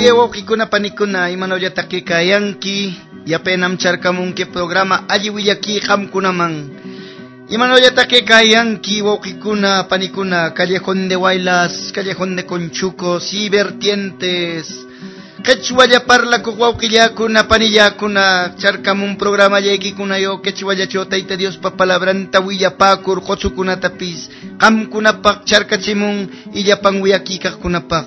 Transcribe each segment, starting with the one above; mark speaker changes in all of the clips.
Speaker 1: Gloria wawqikuna panikuna imanawllata kayanki yapenam charkamunki programa alli willaki qamkunaman imanawllata kayanki wawqikuna panikuna Callejón de Huaylas, Callejón de Conchucos y vertientes quechwalla parlakuq wawqillakuna panillakuna charkamun programa yaykikunayo quechwallacho Tayta Diospa palabranta willapakur qotsukunatapis qamkunapaq charkachimun illapan wiyakikaqkunapaq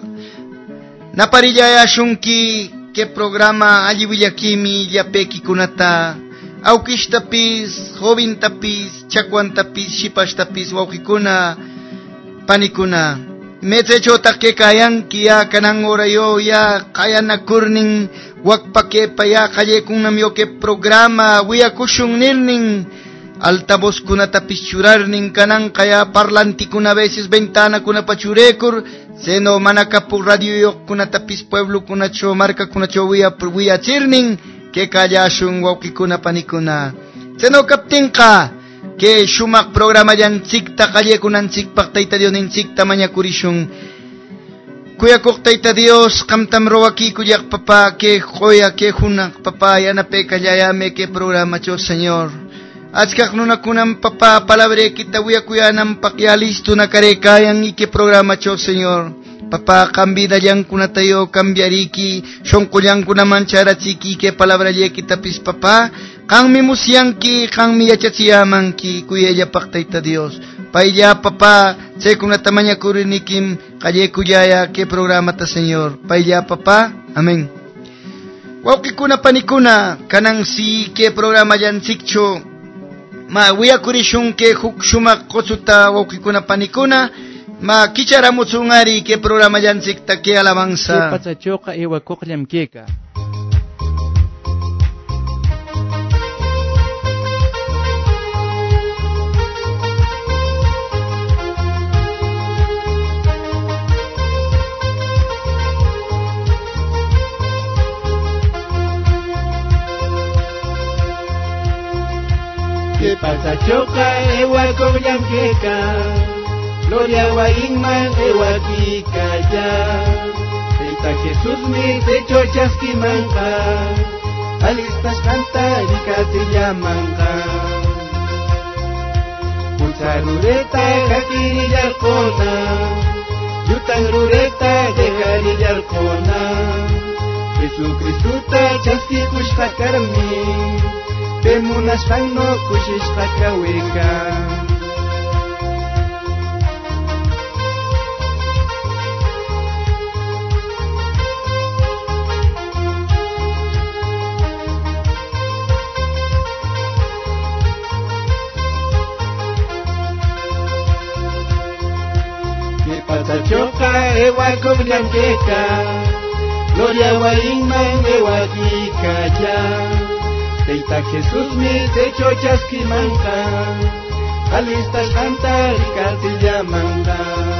Speaker 1: naparillashunki que programa alli willakimi llapekikunata awkishtapis jovintapis chakwantapis shipashtapis wawqikuna panikuna mechechotaq que kayanki ya kanan horayo ya qayanakurnin wakpakepa ya qallekunamyo que programa wiyakushun nirnin altavozkunatapis churarnin kanan kaya parlantikuna veces ventanakunapa churekur seno manakapu radioyoqkunatapis pueblokunacho markakunacho wiyachirnin que kallashun wawqikuna panikuna seno kaptinqa que shumaq programa yanchikta qallekunanchikpaq Tayta Dios ninchikta mañakurishun kuyakuq Tayta Dios qamtam rawaki kuyak papa que qoya que hunaq papa yanape kallayame que programacho Señor achkaq nunakunan papa palabrekita wiyakuyananpaq ya listo nakarekayan y que programacho Señor papa kambida yankunatayo cambiariki shonqullankunaman charachiki que palabra yekitapis papa qanmi musyanki qanmi yachachiyamanki kuyallapaq Tayta Dios paylla papa chaykunata mañakurinikim qalleykuyaya que programata Señor paylla papa amén wawqikuna panikuna kanan si que programa yanchikcho ma wiyakurishun que huk shumaq qotsuta wawqikuna panikuna ma kicharamuchungari que programa yanchikta que alabanza
Speaker 2: pachachoqa ewakuqllam keka
Speaker 3: que pachachoqa ewakuqllam keka Gloria wa inman ewakika ya Tayta Jesús mi techo chaskimanqa Alistas canta rikatillamanqa Pulsa rureta kakirillarqona Yutan rureta dejarillarqona Jesucristuta chaskikushqa karmi Pemunashqanno kushishqa kaweka Pachachoqa ewakuqllam keka Gloria wa inman ewakika ya Tayta Jesús mi techo chaskimanqa Alistas canta rikatillamanqa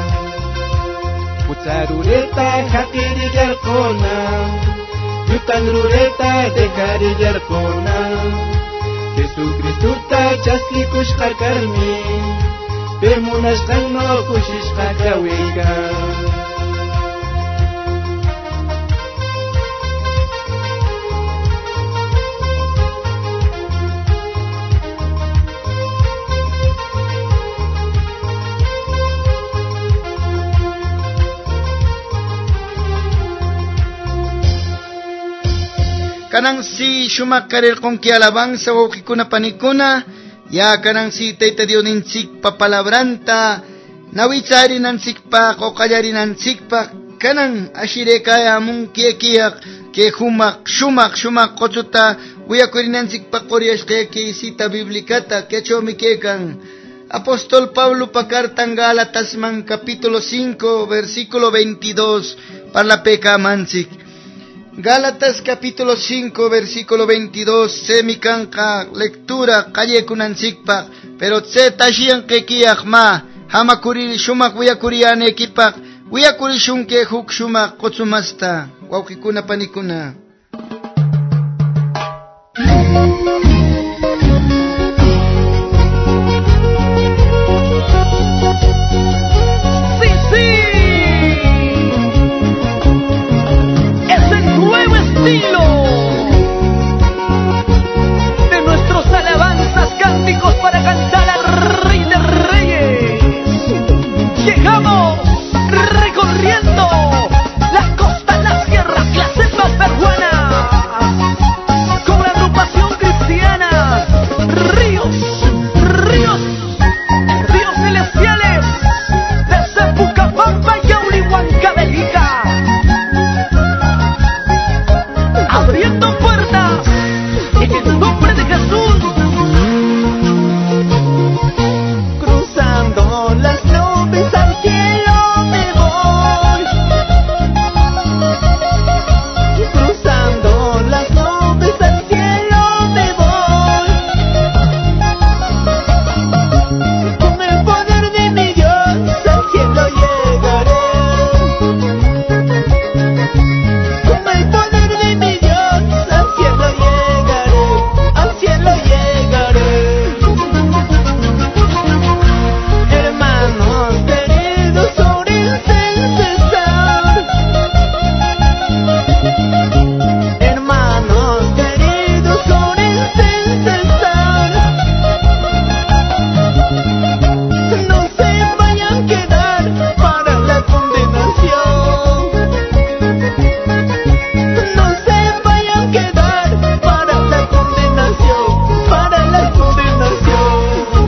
Speaker 3: Putsa rureta hakirillarqona Yutan rureta dejarillarqona Jesucristuta chaskikushqa karmi Pemunashqanno kushishqa kaweka
Speaker 1: kanang si shumaq karirqunki alabanza wawqikuna panikuna ya kanang si Tayta Dios ninchik papalabranta nawitsarinanchikpaq o qallarinanchikpaq kanang ashirekaamun kiekiaq que shumaq qotsuta wiyakurinanchikpaq quriyashqayki cita biblicata quechawmi kaykan Apóstol Pablo pakartan Gálatasman capítulo 5 versículo 22 parlapekamanchik Gálatas capítulo 5 versículo 22 semikanqa lectura qallekunanchikpaq pero tse tashiyanqaykiyaq ma hamakuri shumaq wiyakuriyanaykipaq wiyakurishunki huk shumaq qutsumasta wawqikuna panikuna
Speaker 4: Es el
Speaker 3: Cruzando las nubes al cielo me voy. Cruzando las nubes al cielo me voy. Con el poder de mi Dios al cielo llegaré. Con el poder de mi Dios al cielo llegaré. Al cielo llegaré. Hermanos queridos, orense en cesar. Hermanos queridos, orense en cesar. No se vayan a quedar para la condenación. No se vayan a quedar para la condenación. Para la condenación.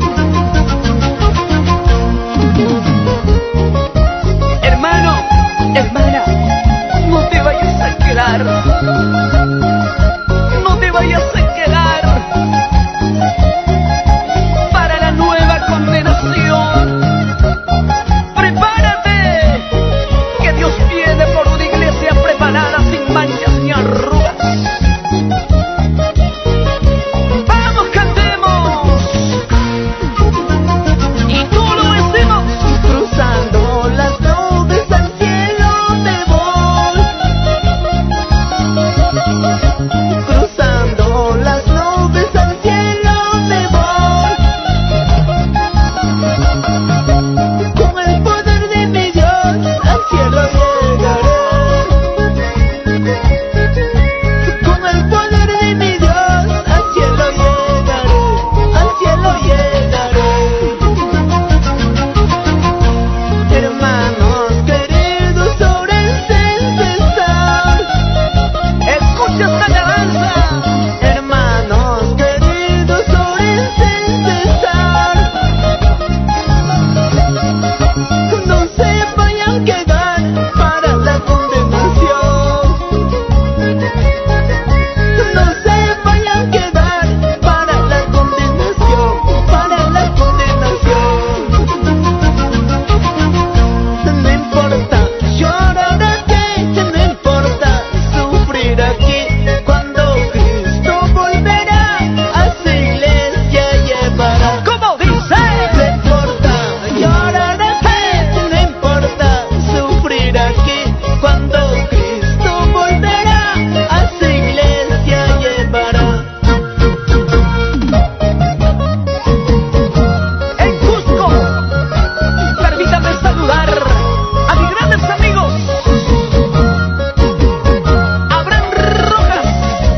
Speaker 3: Hermano, hermana, no te vayas a quedar. No te vayas a quedar para la nueva condenación. Prepárate, que Dios viene por una iglesia preparada sin manchas ni arrugas. Vamos, cantemos. Y tú lo decimos. Cruzando las nubes al cielo me voy. Cruzando las nubes al cielo me voy. Con el poder de mi Dios al cielo llegaré. Con el poder de mi Dios al cielo llegaré. Al cielo llegaré. Hermanos queridos, orense en cesar. Escucha esta alabanza. Hermanos queridos, orense en cesar. No se vayan a quedar para la condenación. No se vayan a quedar para la condenación. Para la condenación. No importa llorar aquí, no importa sufrir aquí. Cuando Cristo volverá, a su iglesia llevará. ¿Cómo dice? No importa llorar aquí, no importa sufrir aquí. Cuando Cristo volverá, a su iglesia llevará. En Cusco, permítame saludar a mis grandes amigos. Abraham Rojas.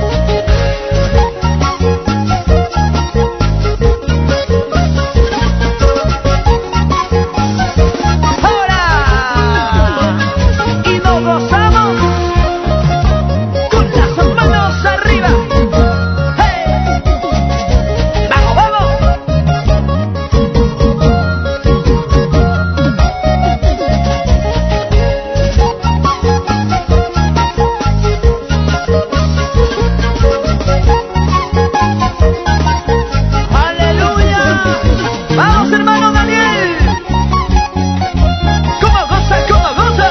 Speaker 3: Ahora, y nos gozamos con las manos arriba. ¡Hey! ¡Vamos, vamos! ¡Aleluya! ¡Vamos, hermano Daniel! ¡Cómo goza, cómo goza!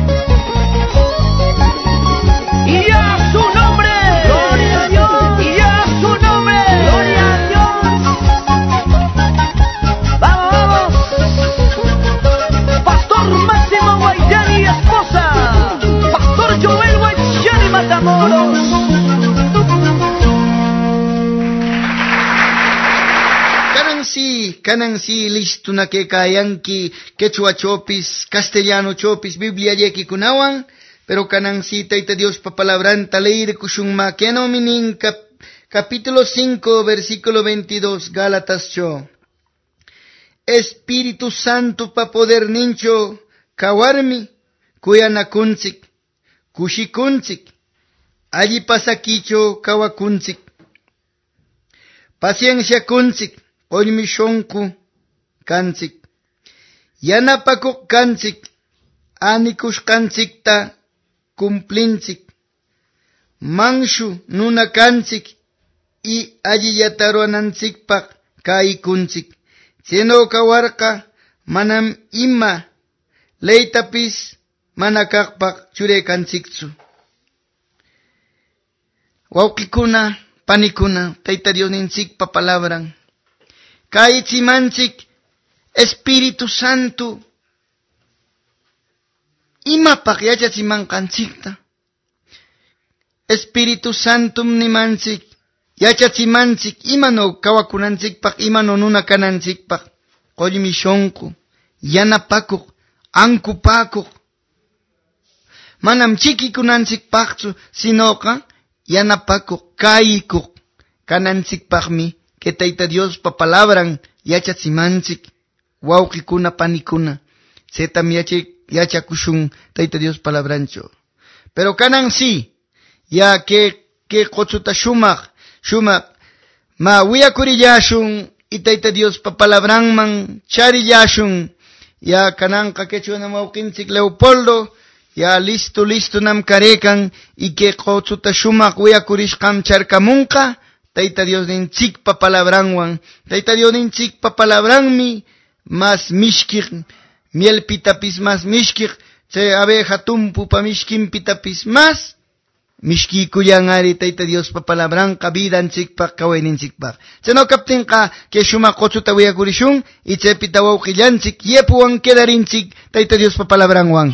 Speaker 3: ¡Y a su nombre! ¡Gloria a Dios! ¡Y a su nombre! ¡Gloria a Dios! ¡Vamos, vamos! Pastor Máximo Guayani y esposa. Pastor Joel Guayani Matamoros.
Speaker 1: Kanansi listo na que kayanki quechua chopis, castellano chopis, Biblia yeki kunawan, pero kanansi taita Dios papalabranta leir kushunma keno minin capítulo 5 versículo 22 Gálatas cho. Espíritu Santo pa poder nincho kawarmi kuyanakunsik, kushikunsik, allí pasakicho kawakunsik, paciencia kunsik, oymishonku kansik, yanapakuk kansik, anikush kansikta kumplinsik, manshu nuna kansik, y allí yataruanansikpak kaikunsik, sino kawarka manam ima leytapis mana kaqpaq churaykanchikchu. Wawqikuna, panikuna, Tayta Diosninchikpa palabran kaychimanchik Espíritu Santo imapaq yachachimanqanchikta. Espíritu Santum nimanchik yachachimanchik imano kawakunanchikpaq, imano nuna kananchikpaq. Qollmi shunqu, yanapakuq, ankupakuq. Manam chikikunanchikpaqchu, sinoqa yanapakuq, kayikuq kananchikpaqmi que Tayta Diospa palabran yachachimanchik. Wawqikuna, panikuna, setam yachakushun Tayta Dios palabrancho. Pero kanan sí, ya que qochuta shumaq ma wiyakurillashun y Tayta Dios pa palabranman charillashun. Ya kananqa quechuna mawqinchik Leopoldo ya listo nam karekan y que qochuta shumaq wiyakurishqam charkamunqa Tayta Dios ninchikpa palabranwan. Tayta Dios ninchikpa palabranmi mas mishkiq, mielpitapis mas mishkiq, chay abeja tumpupa mishkinpitapis mas mishkikuyanari Tayta Diospa palabranqa vidanchikpaq, kawayninchikpaq. Chayno kaptinqa que shumaq qochuta wiyakurishun y chaypita wawqillanchik yepuwan quedarinchik Tayta Diospa palabranwan.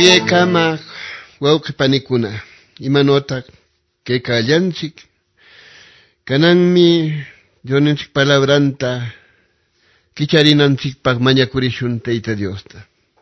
Speaker 4: Kama wauqi panikuna imanota que callanchik kananmi Dioninchik palabranta kicharinanchikpaq mañakurishun Tayta Diosta.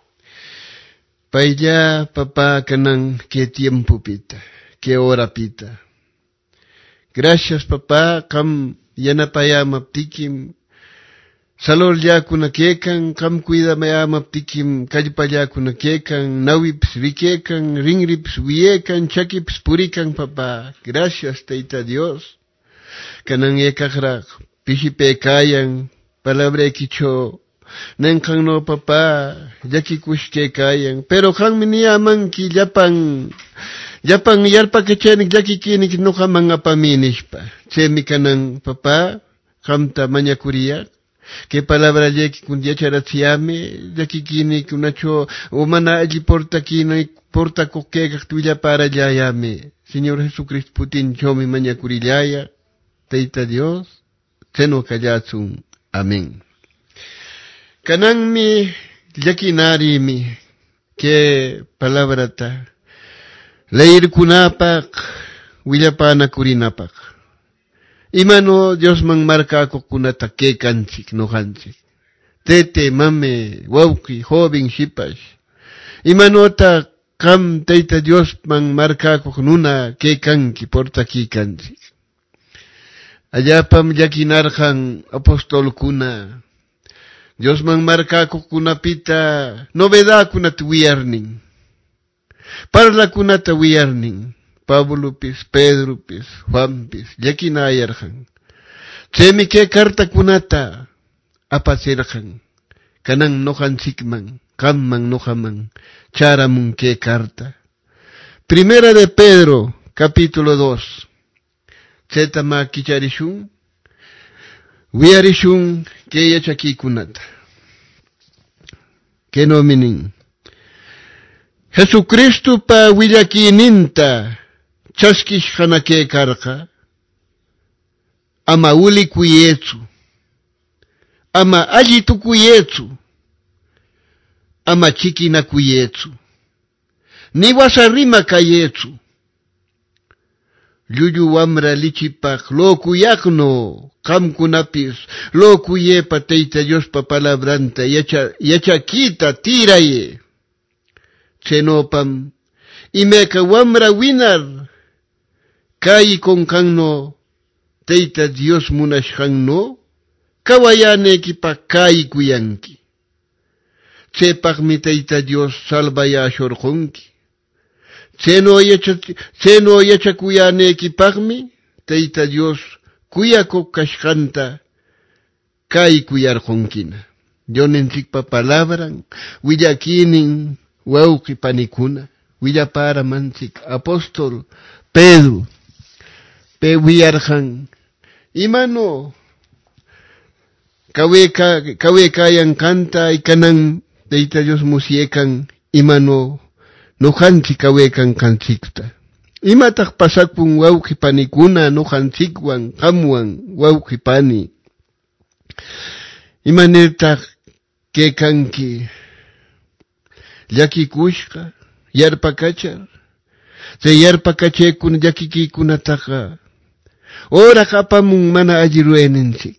Speaker 4: Paylla papá kanan que tiempo pita, que hora pita. Gracias papá kam yanapayamaptikim salor yakuna kekan kam cuidamayamaptikim kallpallakuna kekan nawips rikekan rinrips wiyekan chakips purikan papá. Gracias Tayta Dios. Kanan ekakrak pishipe kayan palabra kicho nenkan no papá yakikushke kayan pero kan miniamanki llapan yarpa kechenik yakikinik no kamanga paminishpa chemi kanan papá kamta mañakuriyak que palabra yeki kun yacharatsiame yakikinik unacho umana allí porta kokekak tuya para yayame Señor Jesucristo putin chomi mañakurillaya Tayta Dios seno kallatsun amén. Kananmi yakinarimi que palabrata leir kunapak willapana kurinapak imano Dios man marca kunata que kanchik no kanchik tete mame wauki joven shipash imanota kam Tayta Dios man marca nuna que kanki porta ki kanchik allapam yakinarjan apostol kuna Dios man marca kunapita novedad kunat wiyarnin parla kunata wiyarnin Pablo pis Pedro pis Juan pis yakinayarjan chemi que carta kunata apasirjan kanan nojanchikman kamman nojaman charamun que carta Primera de Pedro capítulo 2 Chetama kicharishun wiyarishun que yachaki kunata que nominin Jesucristo pa willakininta chaskish hanake karka ama uli kuyetsu ama allitu kuyetsu ama chikina kuyetsu ni wasarima kayetsu Yuyu wamra lichipak lo kuyakno kamkunapis lo kuyepa Tayta Dios pa palabranta yachakita tiraye chenopam imeka wamra winar kai konkanno Tayta Dios munashkanno kawayaneki pa kai kuyanki chepakmi Tayta Dios salvayashorjonki Cheno yachakuyaneki pagmi, Tayta Dios kuyako kashkanta, kai kuyarjonkina. Yonentik pa palabran, willakinin, wauki panikuna, willapara mantik, apóstol, Pedro, pe wiyarjan, imano, kawe kayan kanta, ikanan, Tayta Dios musiekan, imano, nojanchik kawekan kanchikta. Imatak pasakpun wauki panikuna nojanchikwan kamwan wauki pani. Imanirtak que kanki yakikushka yarpakachar. Se yarpakachekun yakikikunataka. Ora kapamun mana alliruenenchik.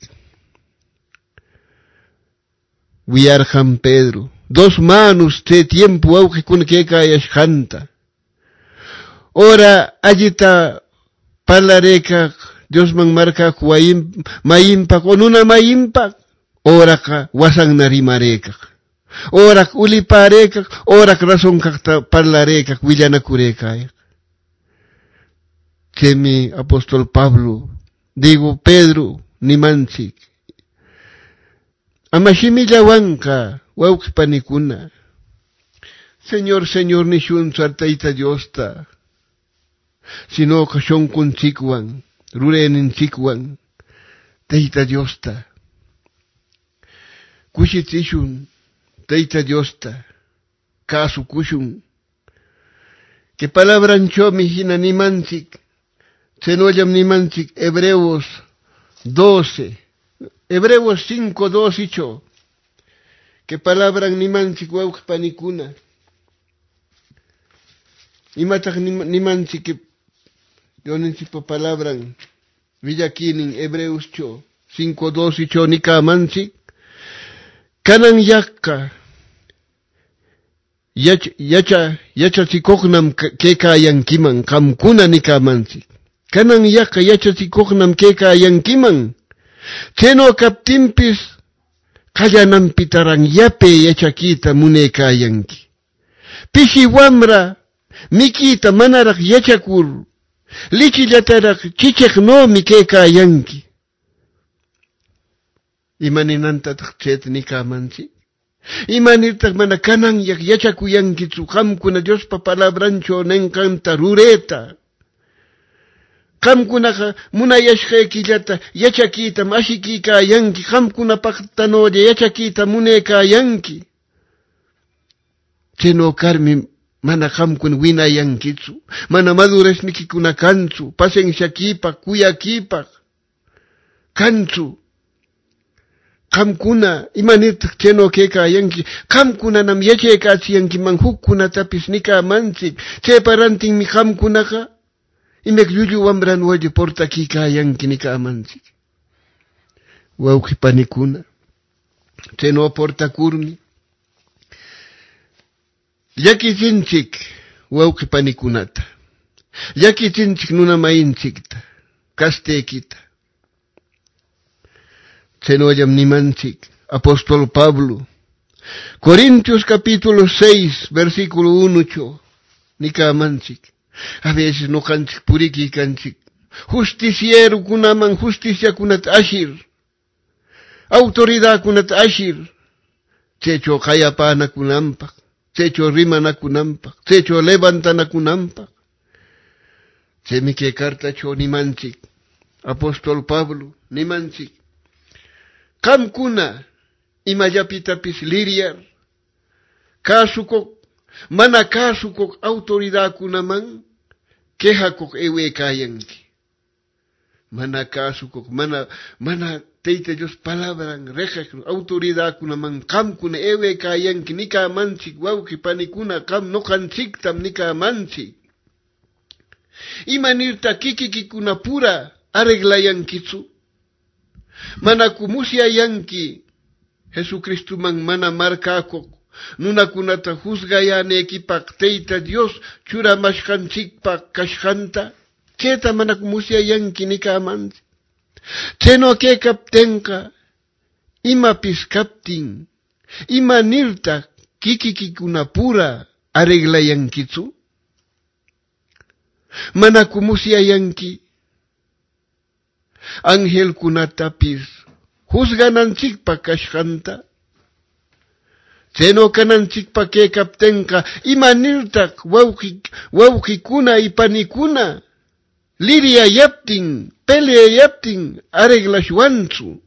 Speaker 4: Wiyarjan Pedro. 2 manos te tiempo auge kun que kayas janta. Ora allita palareka Dios man marca mayimpa con una mayimpa. Ora ka wasang narimareka. Ora ulipareka, ora razón kakta palareka willana kureka. Chemi apóstol Pablo, digo Pedro ni manchik. Amashimilla wanka wauki panikuna. Señor, ni shun sartaita Diosta. Sino que shon kun chikwan, rurenin chikwan, Tayta Diosta. Kushitishun, Tayta Diosta. Kasu kushun. Que palabran chomi hina ni manchik. Senoyam ni manchik, Hebreos 12. Hebreos 5, 2 y 8. Que palabran ni manchik wauki panikuna. Imataq nimanchik Diosninchikpa palabran Villakinin Hebreos 5:12 nikamanchik kanan yakka yachachikuqnam kaykayankiman qamkuna nikamanchik. Kanan yakka yachachikuqnam kaykayankiman. Chayno kaptinpis qallananpitaran yape yachakita munaykayanki. Pishi wamra mikita manaraq yachakur lichillataraq chichiqnomi kaykayanki. Imaninantataq chayta nikamanchik. Imanirtaq mana kanan yachakuyankitsu qamkuna Diospa palabrancho nenkanta rureta. Qamkunaqa munayashqaykillata yachakita ashikikayanki. Qamkuna paqtanolla yachakita munaykayanki. Chayno karmi mana qamkuna winayankitsu. Mana madurasnikikuna kanchu. Pasensyakipak, kuyakipak kanchu. Qamkuna imanirtaq chayno kaykayanki. Qamkunanam yachaykachiyankiman hukkunatapis nikamanchik. Chayparantinmi qamkunaqa imak llullu wamranuwalla portakikayanki nikamanchik. Wawqi panikuna chayno portakurmi llakichinchik wawqi panikunata. Llakichinchik nuna mayinchikta, kasteykita. Chaynollam nimanchik Apóstol Pablo Corintios capítulo 6 versículo 1 nikamanchik. A veces no kanchik puriki kanchik justiciero kunaman justiciakunata ashir, autoridad kunata ashir, chaycho qayapanakunanpaq, chaycho rimanakunanpaq, chaycho levantanakunanpaq. Chaymi kay cartacho nimanchik Apóstol Pablo nimanchik qamkuna imallapitapis liriar kasukuq mana kasukuq autoridad kunaman quejakuq ewekayanki. Mana kasukuq mana Tayta Dios palabran reqaq autoridad kunaman qamkuna ewekayanki nikamanchik wawqi panikuna. Qam noqanchiktam nikamanchik. Imanirta kikikikuna pura arreglayankitsu. Manaku musyayanki Jesucristuman mana markakuq nunakunata juzgayanekipaq Tayta Dios churamashqanchikpaq kashqanta. Chayta manaku musyayanki nikamanchik. Chayno kaykaptinqa imapis kaptin imanirtaq kikikikuna pura arreglayankitsu. Manaku musyayanki angelkunatapis juzgananchikpaq kashqanta. Chayno kananchikpaq kaykaptinqa imanirtaq wawqikuna y panikuna liriyayaptin, peleayaptin arreglashwanchu.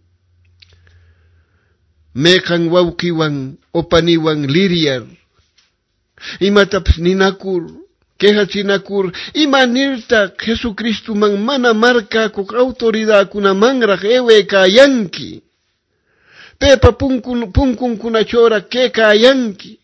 Speaker 4: Meqan wawqiwan o paniwan liriyar imatapis ninakur, quejachinakur imanirtaq Jesucristuman mana markakuq autoridad kunamanraq ewekayanki. Pepa punkunkunachora kaykayanki.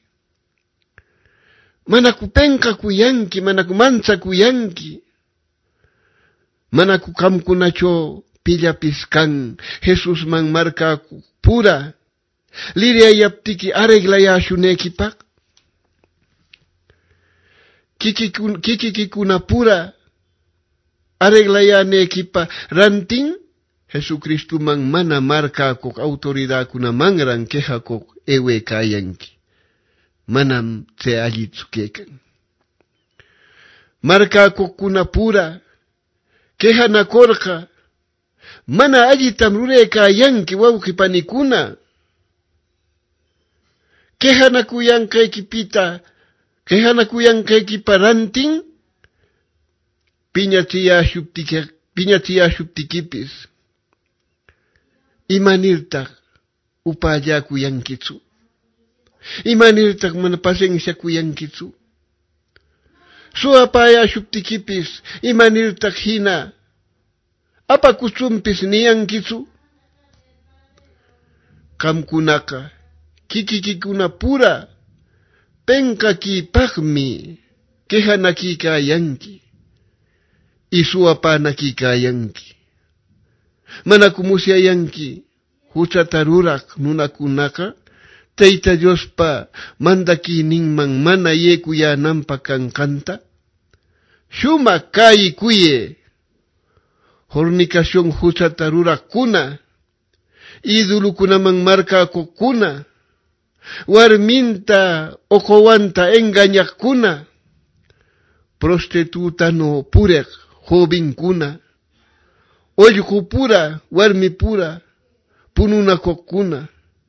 Speaker 4: Manaku penqakuyanki, manaku manchakuyanki. Manaku qamkunacho pillapis kan Jesusman markakuq pura liriyayaptiki arreglayashunekipaq. Kikikikuna pura arreglayanekipa rantin Jesucristuman mana markakuq autoridad kunamanran quejakuq ewekayanki. Manam chay allitsu kaykan. Markakuqkuna pura quejanakurqa mana allitam ruraykayanki wawqi panikuna. Quejanakuyanqaykipa rantin piñachiyashuptikipis imanirtaq upallakuyankitsu. Imanirtaq mana pasensyakuyankitsu. Suapayashuptikipis imanirtaq hina apakuchunpis niyankitsu. Qamkunaqa kikikikuna pura penkakipaqmi quejanakikayanki y suapanakikayanki. Mana kumusiayanki huchatarurak nunakunaka Tayta Diospa mandakininman mana yekuyananpa kankanta. Shumak kaykuye fornicación huchatarurakuna idulukunaman markakukuna warminta oqowanta engañaqkuna prostitutano purek jovinkuna ollqu pura warmi pura pununakoqkuna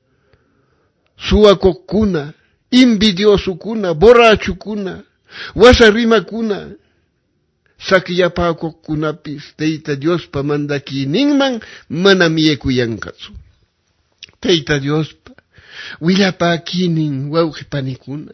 Speaker 4: suwakoqkuna invidiosukuna borrachukuna wasarimakuna sakyapakoqkunapis Tayta Diospa mandakininman mana miyekuyankatsu. Tayta Diospa willapakinin wawqipanikuna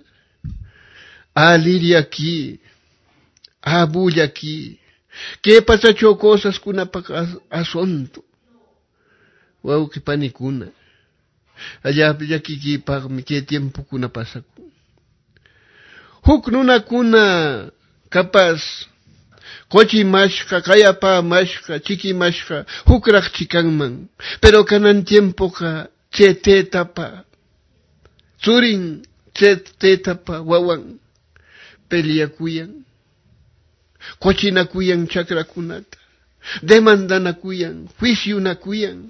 Speaker 4: aliriaki abullaki que pasacho cosas kunapak asunto wawqipanikuna allapi llakikipaqmi que tiempo kuna pasaku huk nunakuna capaz cochimashka, kayapamashka, chikimashka, hukraq chikanman. Pero kanan tiempo ka che tetapa, tsurin che tetapa wawan, peleakuyan, cochinakuyan chakrakunata, demandanakuyan, juicyunakuyan.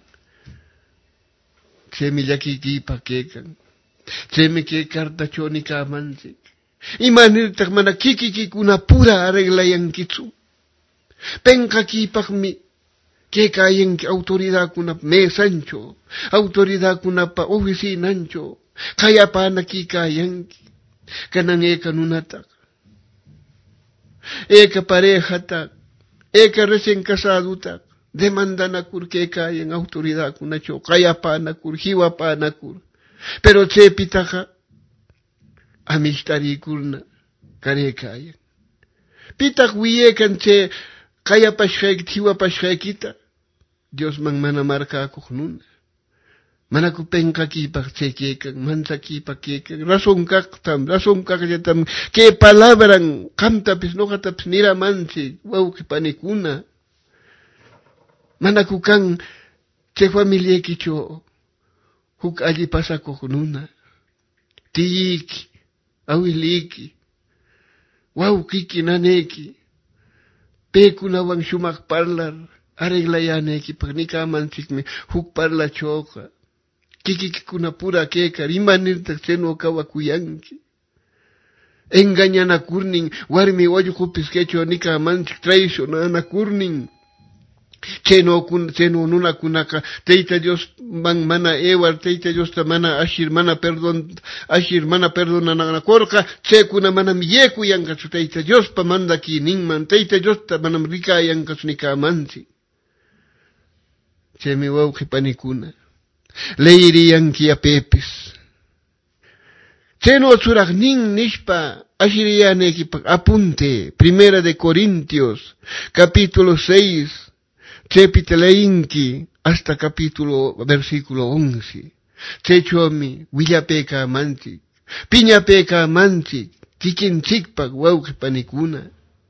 Speaker 4: Chemi llakikipa kekan, chemi ke kartachoni kamanchik. Imanirtak mana kikikikuna pura arreglayankitsu. Penka kipakmi que kayen autoridad kuna mesancho, autoridad kuna pa oficinancho, kaya pa nakikayanki, kanang eka nunatak, eka parejatak, eka recién casadutak, demanda nakur que kayen autoridad kuna cho, kaya pa nakur, hiwa pa nakur, pero che pitaka, amistari kurna, kare kayen. Pitak wiyekan che, kaya pashek, tiwa pashekita, Dios man mana marka kuhnuna. Mana kupenka kipak chekekan, mansa kipak kekan, razón kakyatam, que palabran, kamtapis no katapis nira mansi, wow que panikuna. Mana kukan, che familia kicho, huk allí pasa kuhnuna. Tiyiki, awiliki, wow kiki naneki. Pekunawan shumak parlar, arreglayaneki, pagnika manchikme, huk parla choka. Kikikuna pura keka, rimanirtak seno kawakuyanki. Engañana kurning, warmi wajukupis kecho nika manchik, traicionana kurning. Cheno nuna kunaka, Tayta Dios man mana ewar, Tayta Dios ta mana ashir mana perdona korka, che kuna mana miyeku yankasu, Tayta Dios pa manda ki ningman, Tayta Dios ta mana rika yankasu nika mansi. Che mi wauki panikuna, leiri yanki apepis. Cheno tsurak ning nishpa, ashiriyaneki apunte, Primera de Corintios, capítulo 6, Chepiteleinki hasta capítulo, versículo 11. Chechomi, willapeka manchik, piñapeka manchik, kikinchikpak wauki panikuna.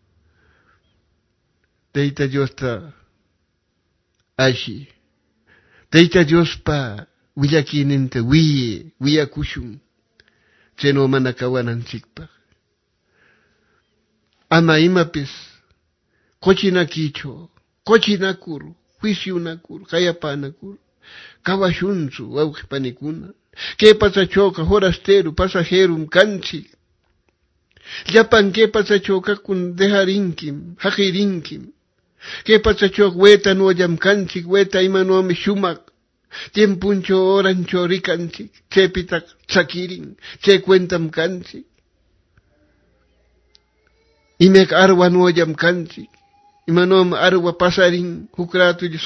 Speaker 4: Tayta Dios ta ashi. Tayta Dios pa willakininte wiyakushun. Cheno manakawananchikpak. Ama imapis, kochinakicho, cochinakur, juicyunakur, kayapanakur, kawashunsu, wauqipanikuna. Que pasachoka, horasteru, pasajerum, kanchik. Llapan que pasachoka kun dejarinkim, hajirinkim. Que pasachok weta nuoyam kanchik, weta imanoami shumak. Tiempuncho orancho rikanchik, chepitak tsakirin, che cuentam kanchik. Imek arwa nuoyam kanchik. Imanom arwa pasarin, hukratu y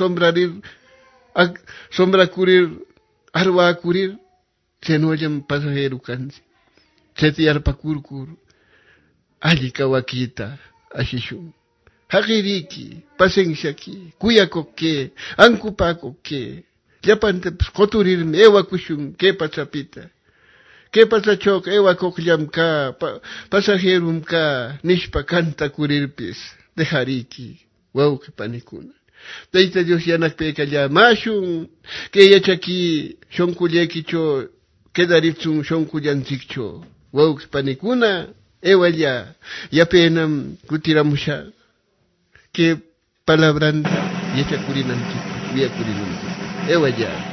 Speaker 4: sombra kurir, arwa kurir, chenoyam pasajeru kansi. Chetiar pakurkur, allí kawakita, ashishun. Hakiriki, pasenshaki, kuyakoke, ankupakoke, yapante koturir mewa kushun, que pachapita. ¿Qué pasa chok? Ewa kokliam ka, pasajerum ka, nishpa canta kurirpis, dejariki, wow que panikuna. Deita Dios yanak peka ya mashun, que ya chaki, shonkulyekicho, quedaritsun shonkulyanzikcho, wow que panikuna, ewa ya penam kutiramusha, que palabranta, yecha kurinanchik, via kurinanchik, ewa ya.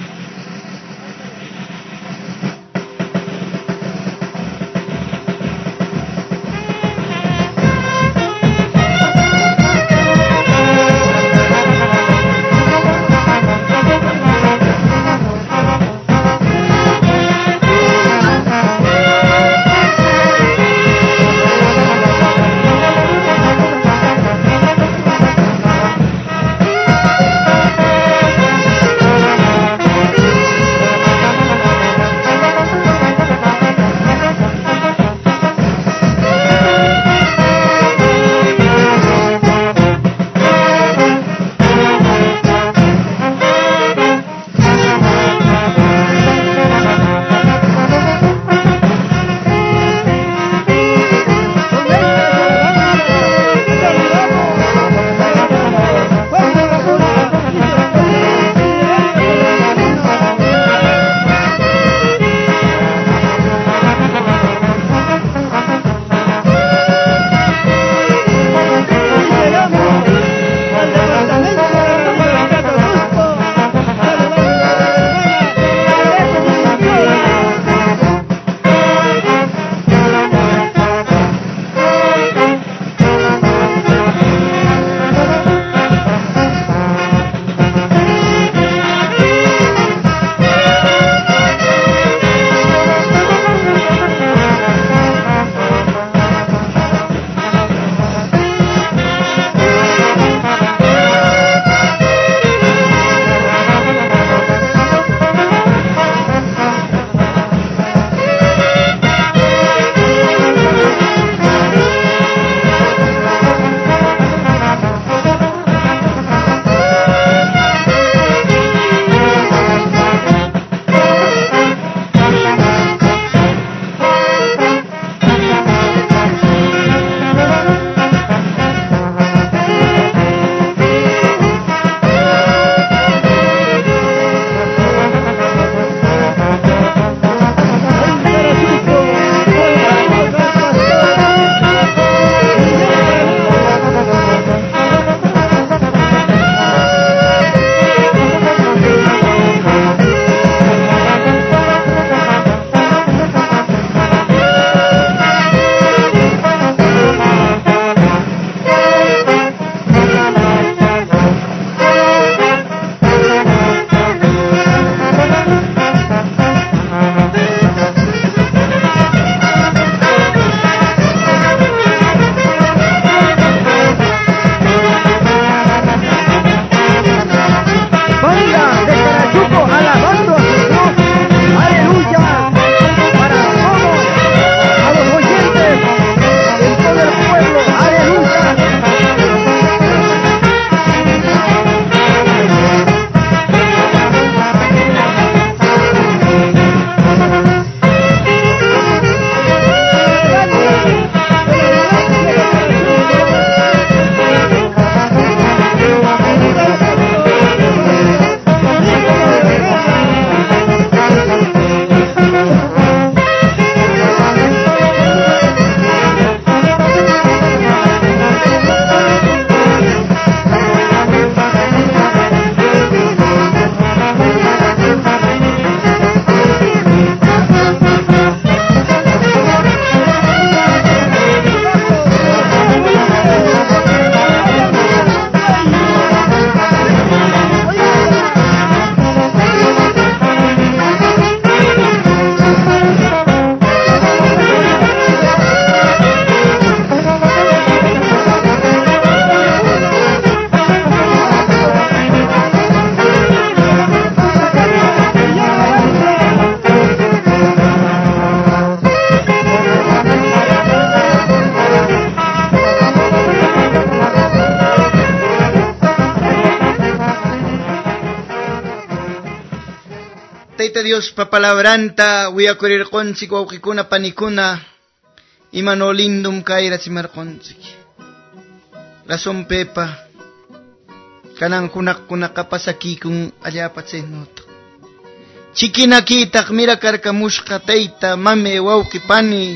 Speaker 1: Tayta Dios papalabranta wiyakurirqunchik wawqikuna panikuna imano lindum kayrasimarqunchik. Razón pepa kanan kunaqkunaqa pasakikun allapa chaynuta. Chikinakitaq mira karkamushqa tayta mame wawqi pani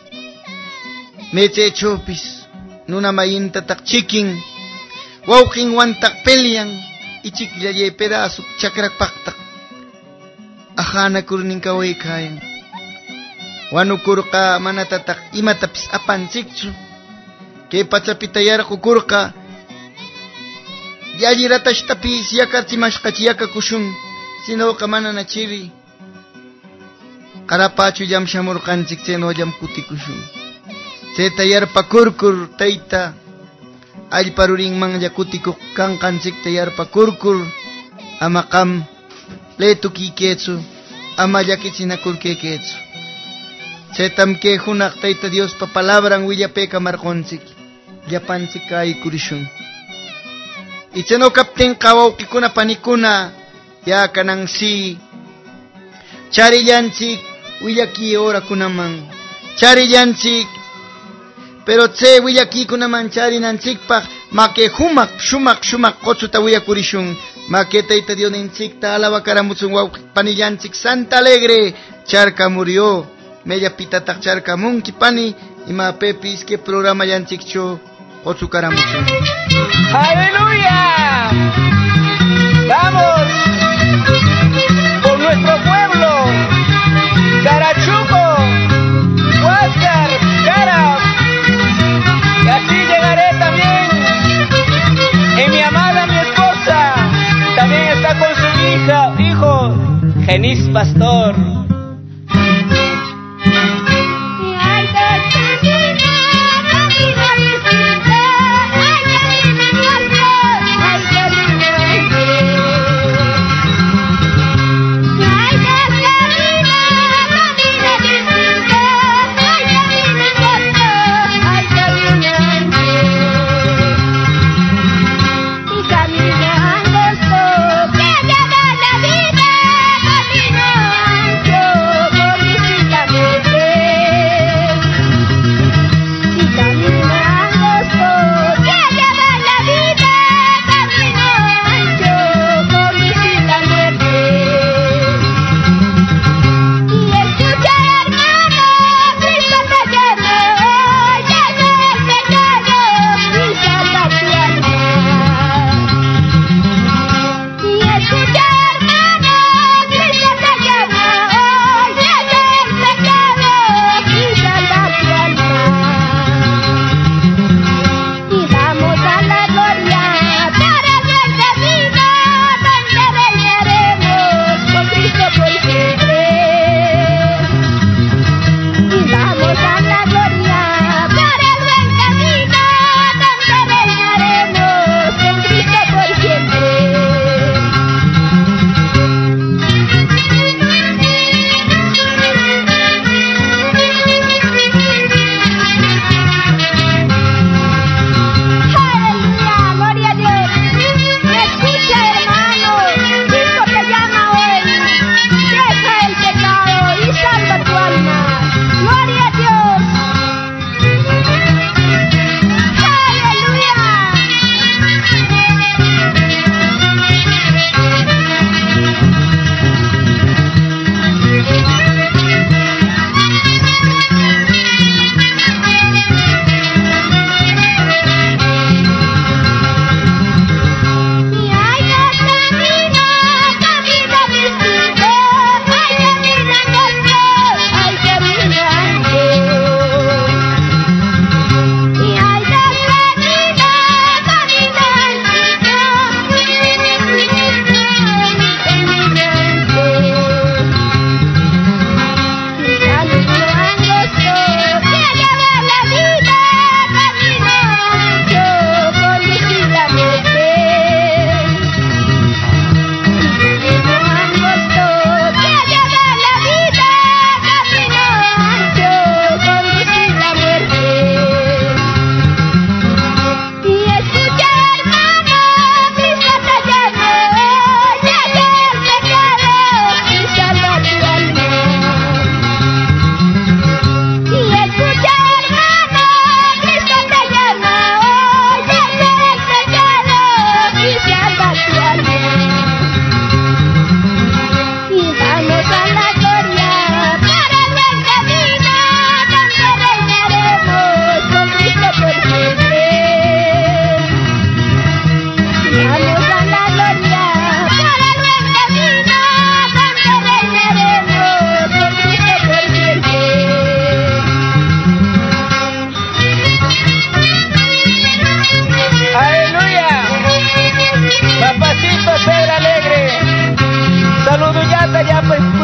Speaker 1: mechechopis nuna mayintataq chikin wawqinwantaq pelean ichikllay pedazo chakrakpaqtaq ajanakurnin kawaykayan. Wanukurqa manatataq imatapis apanchikchu. Kay pachapita yarqukurqa yalliratashtapis yakarchimashqachi yakakushun. Sinoqa manana chiri qarapachu llam shamurqanchik chayno llam kutikushun. Chayta yarpakurkur tayta allparurinmanlla kutikuq kanqanchikta yarpakurkur ama qam letukiketsu ama llakichinakurkeketsu. Chaytam kay hunaq tayta Diospa palabran willapayka marqunchik llapanchik kaykurishun. Y chayno kaptinqa wawqikuna panikuna ya kanan si charillanchik willaki horakunaman charillanchik, pero chay willakikunaman charinanchikpaq make shumaq qotsuta willakurishun. Make tayta Dios ninchikta alabakaramuchun wawqi panillanchik Santa Alegre charka murió mellapitataq charkamunki pani ima pepis que programa yanchikcho qotsukaramuchun.
Speaker 3: ¡Aleluya! ¡Vamos! Por nuestro pueblo, Carachuco, Huáscar, Cara. Y así llegaré también en mi amada, mi esposa. También está con su hijo, Genis Pastor.
Speaker 5: Caminando, que te da la vida, caminando.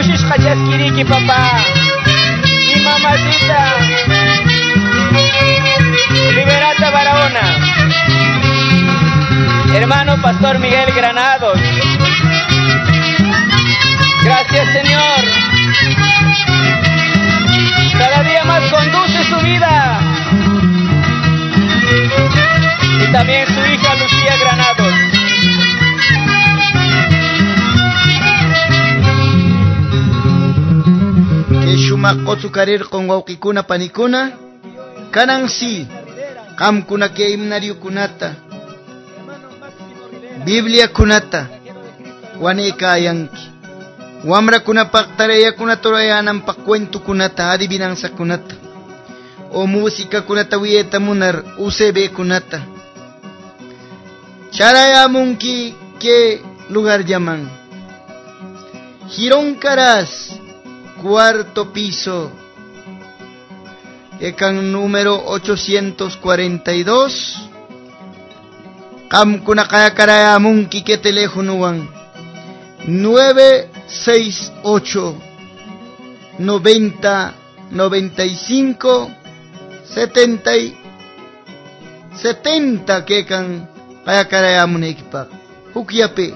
Speaker 3: Kushishqa chaskiriki, papá. Y mamacita Liberata Barahona. Hermano Pastor Miguel Granados. Gracias, Señor. Cada día más conduce su vida. Y también su hija Lucía Granados.
Speaker 1: Que shumaqotu karir con wauqikuna panikuna kanan si qamkuna que himnario kunata Biblia kunata wanika yanki wamra kunapaq tarayakunata rurayananpaq cuento kunata adivinanza kunata o música kunata wiyeta munar UCB kunata charayamunki que lugar llaman Girón Caras cuarto piso ekan número 842 qamkuna qayakarayamunki que teléfonowan 968 90 95 70 70 kekan qayakarayamuneykipaq hukyapi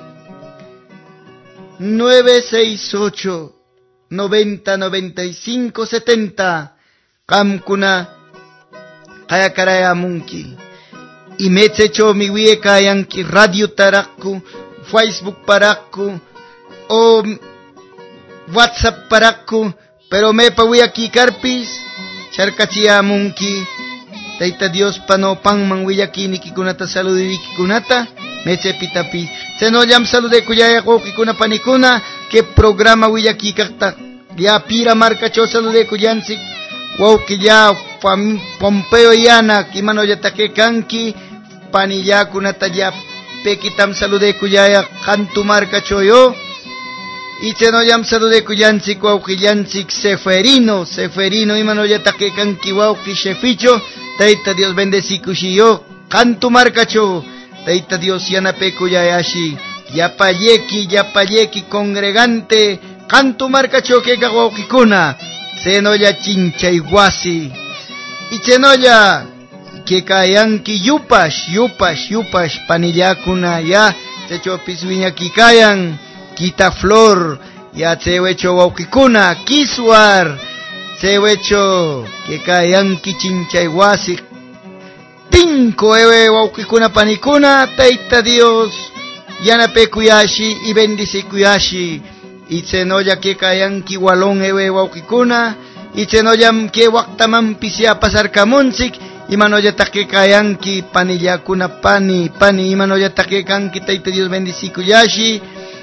Speaker 1: 968 90 95 70 qamkuna qayakarayamunki imetsecho miwie kayanki radio tarakku Facebook parakku o WhatsApp parakku pero me pawiaki karpis charkachiyamunki Tayta Dios pano pangman wiyaki nikikunata saludiki kunata meche pitapi senollam salude kuyaya kokikuna panikuna que programa wiyaki kakta ya pira marca cho salude kuyansik wauki ya Pompeo yana kimano ya take kanki panilla kunata ya pekitam salude kuyaya kantu marca choyo y senollam salude kuyansik wauki yansik Seferino imano ya take kanki wauki sheficho Tayta Dios bendecikushiyo kantu marca cho Tayta Dios yanapeku yayashi yapayeki congregante kantu marca choque kawakikuna senoya chinchayguasi y chenoya que kayanki yupash panillakuna ya chechopis viñaki kayan kita flor ya chewecho wawkikuna kiswar chewecho que kayanki chinchayguasi Tinko ewe wauqikuna panikuna Tayta Dios yanapekuyashi y bendicikuyashi y chenoya que kayanki walon ewe wauqikuna y chenoyam que waqtaman pisia pasar kamunsik y manoya take kayanki panillakuna pani y manoya take kanki Tayta Dios bendicikuyashi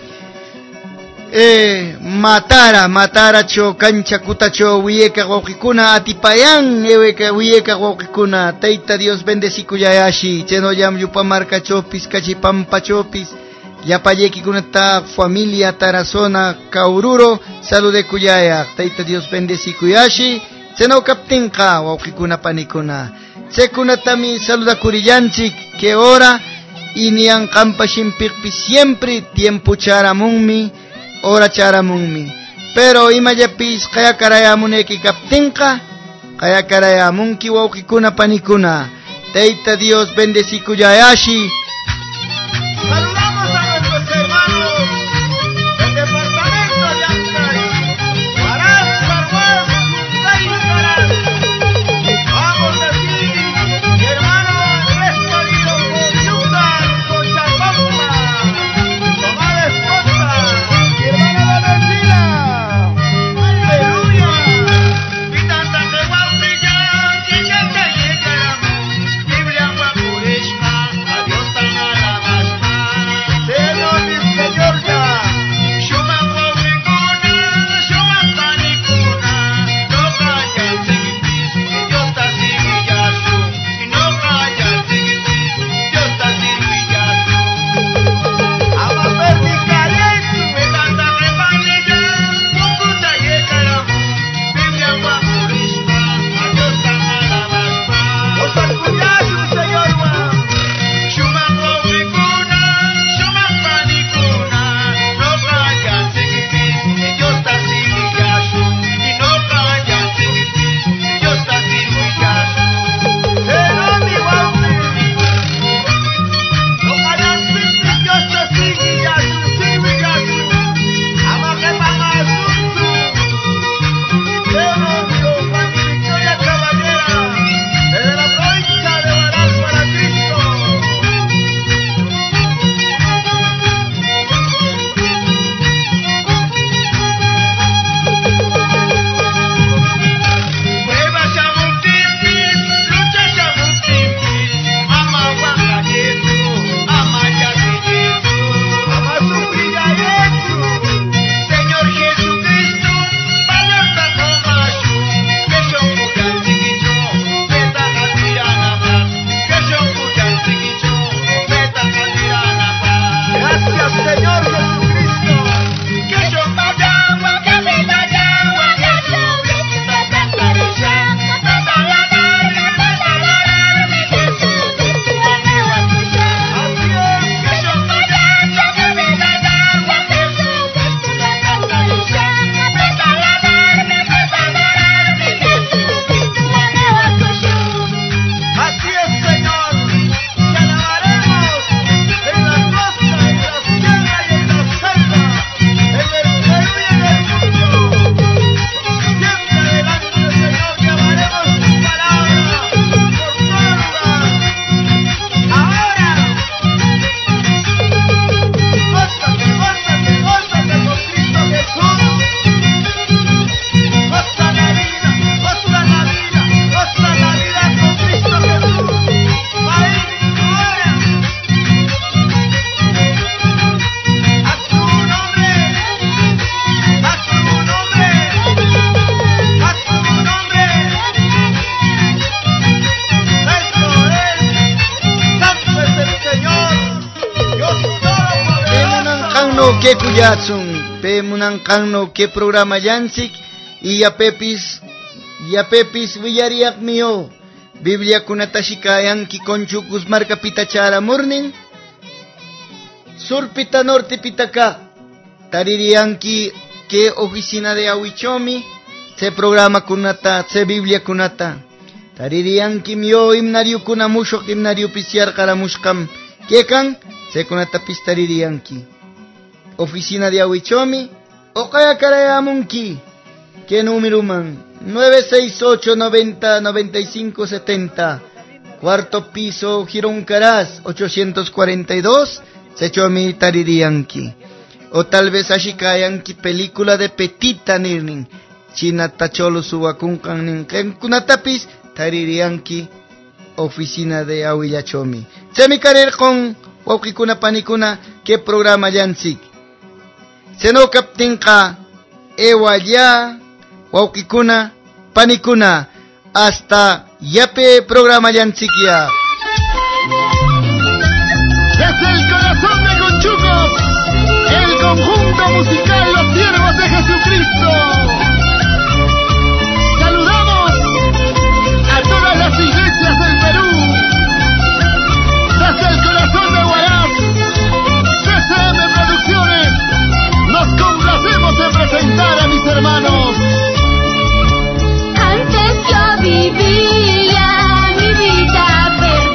Speaker 1: matara cho cancha kutacho wiyeka wauqikuna atipayan eweka wiyeka wauqikuna Tayta Dios bendecikuyayashi chenoyam yupa marca chopis kachipampa chopis yapayeki kunata familia Tarazona Kaururo salude kuyaya Tayta Dios bendecikuyashi cheno kaptinqa wauqikuna panikuna chekunatami saluda kuriyanchik que hora inian qampa shimpiqpi siempre tiempo charamunmi ora charamunmi pero imayapis qayakarayamuneki kaptinqa qayakarayamunki wauqikuna panikuna Tayta Dios bendecikuyayashi.
Speaker 3: Saludamos a nuestros hermanos del departamento de Ancay, Huaraz, Parhuaz, Caízaras. Vamos a decir, mi hermano Andrés Torino, Coyucan, Cochabamba, Tomás Esposa, mi hermana Valentina, aleluya. Vitanda de Guapiñán, Chicata Yecaram, Biblia Guapurishma, adiós.
Speaker 1: no que kuyatsun, pe munankanno que programa yansik, y ya pepis villariak mío, Biblia kunatashikayanki konchukus marca pitachara morning, surpita norte pitaka, taririanki que oficina de awichomi, se programa kunata, se Biblia kunata, taririanki mio himnario kunamusho himnario pisiar karamushkam, kekan, se kunata pistaririanki, oficina de awichomi, okaya karayamunki, que número man, 968-90-95-70, cuarto piso, Girón Caraz, 842, Sechomi Taririanki. O tal vez ashikayanki película de Petita nirning, China Tacholo Subakunkan nin, Kunatapis, Taririanki, oficina de Awillachomi. Semi carer con Waukikuna Panikuna, ¿qué programa yansik? Seno Kaptinka, Ewaya, Waukikuna, Panikuna, hasta Yape programa Yansikia.
Speaker 3: Desde el corazón de Conchucos, el conjunto musical Los Siervos de Jesucristo. Saludamos a todas las iglesias del Perú. Desde el corazón de Huaraz, CCM Producciones, nos complacemos en presentar a mis hermanos.
Speaker 5: Antes yo vivía mi vida perfecta.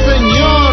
Speaker 4: Señor.